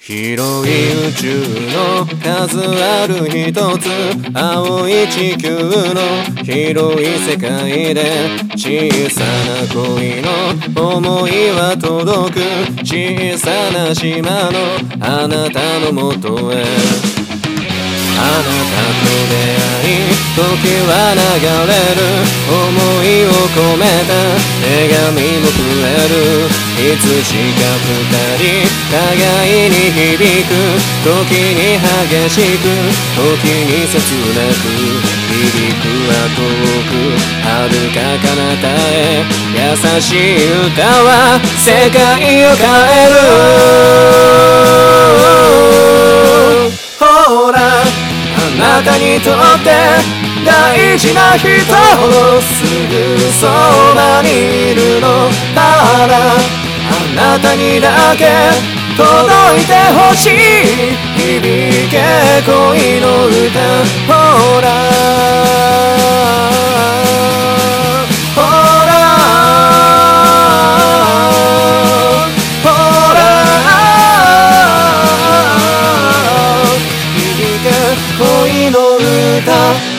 広い宇宙の数ある一つ、青い地球の広い世界で、小さな恋の想いは届く、小さな島のあなたのもとへ。あなたと出会い、時は流れる、想いを込めた手紙も増える。いつしか二人互いに響く、時に激しく、時に切なく、響くは遠く、遥か彼方へ。優しい歌は世界を変える。ほらあなたにとって大事な人ほどすぐそばにいるのなら、あなたにだけ届いてほしい。響け恋の歌。ほらほらほら、響け恋の歌。